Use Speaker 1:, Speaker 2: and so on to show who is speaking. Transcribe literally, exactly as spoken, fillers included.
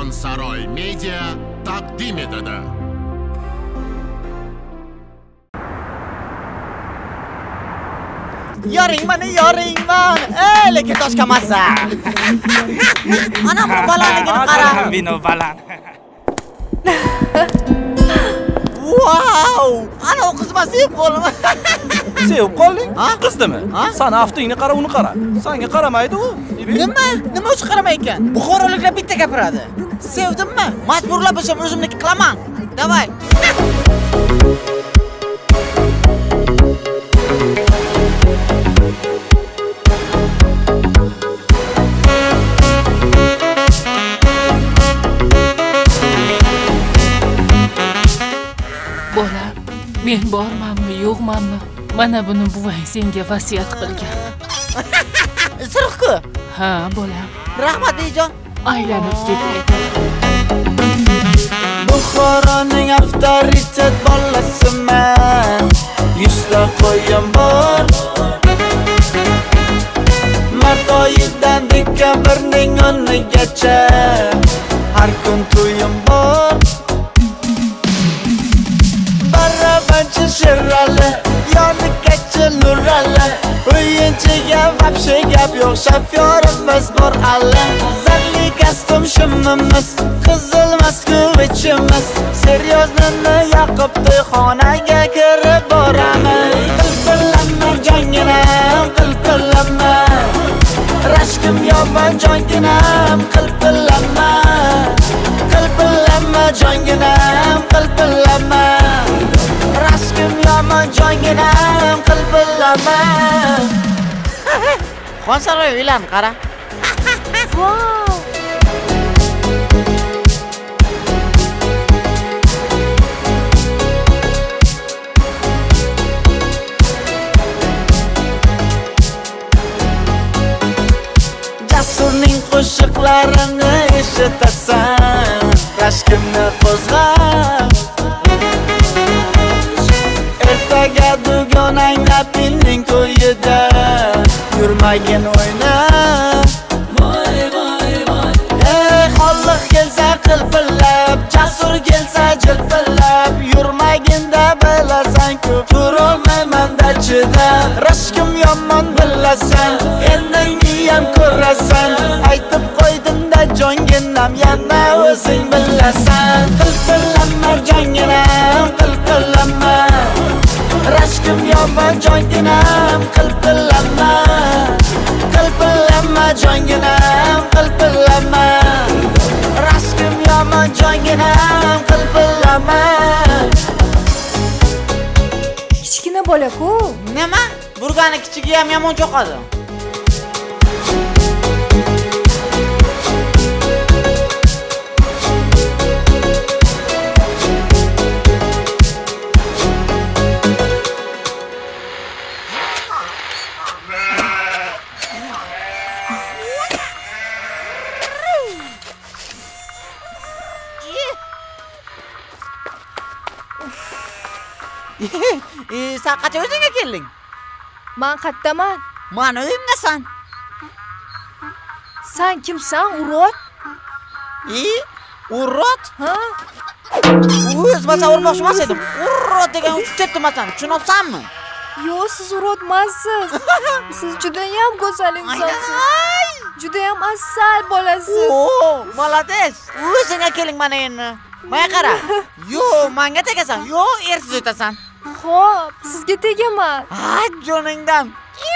Speaker 1: Karvonsaroy Media taqdim etadi.
Speaker 2: Yoring mani, yoring man. Ey, lekin toshkamasa. Ana bu balandligini qara.
Speaker 3: Bino baland.
Speaker 2: Wow! Ana o qizma sevib qoldim.
Speaker 3: Sevib qolding?
Speaker 2: Ha?
Speaker 3: Qizdimi? Sana aftingni qara, uni qara. Senga qaramaydi u.
Speaker 2: Nima? Nima uchun qaramay ekan? Buxoroliklar bitta gapiradi. Sevdimmi? Majburlab bo'lsam o'zimniki qilaman. Davay.
Speaker 4: Bolam, men bormanmi, yo'qmanmi? Mana buni buvang senga vasiyat qilgan.
Speaker 2: Sirq-ku.
Speaker 4: Ha, bolam.
Speaker 2: Rahmat Ejon.
Speaker 4: Aylanib ketay.
Speaker 2: Buxoroning avtoritet bolasiman. Yuzta qo'yim bor. Mart oyidan dekabrning o'nigacha har kun to'yim bor. Barabanchi Sherali, yonikachi Nurali, o'yinchiga vapshe gap yo'q, shofyorimiz bor alla. Zalli kostyum shimimiz, qizilmas-ku ichimiz, seryoznini yoqib to'yxonaga kirib boramiz. Qilqillanma jonginam, qilqillanma, rashkim yomon jonginam, qilqillanma, qilqillanma jonginam, qilqillanma, rashkim yomon jonginam, qilqillanma. Xonsaroy uylan qara.
Speaker 4: Wow!
Speaker 2: Jasurning qo'shiqlarini eshitasan, rashkimni qo'zg'ab. Ertaga dugonang Napilning to'yida yurmagin o'ynab. Voy voy voy. Ey, xolliq kelsa qilpillab, jasur kelsa jilpillab, yurmaginda bilasan-ku, turolmayman dachida. Rashkim yomon bilasan, endi ham ko'rasan. Aytib qo'ydim-da jonginam, yana o'zing bilasan. Qilqillanma jonginam, qilqillanma, rashkim yomon jonginam, qilqillanma, qilqillanma jonginam, qilqillanma, rashkim yomon jonginam, qilqillanma.
Speaker 4: Kichkina bola-ku.
Speaker 2: Nima? Burgani kichigi ham yomon cho'qadi. E, sen kaç o'zingga kelding?
Speaker 4: Men qayerdaman?
Speaker 2: Men uyimdasan.
Speaker 4: Sen kimsan, urot?
Speaker 2: E, urot?
Speaker 4: Ha?
Speaker 2: O'zimasa urmoqchi emas edim. Urot degan uchibdimasan, tushunabsanmi?
Speaker 4: Yo'q, siz urotmasiz. Siz juda ham go'zal insonsiz. Juda ham asal bolasiz.
Speaker 2: Oo, молодец. O'zingga keling mana endi. Manga qara. Yo'q, menga tegasan. Yo'q, ersiz o'tasan.
Speaker 4: Xo'p, sizga tegaman.
Speaker 2: Ha, joningdan.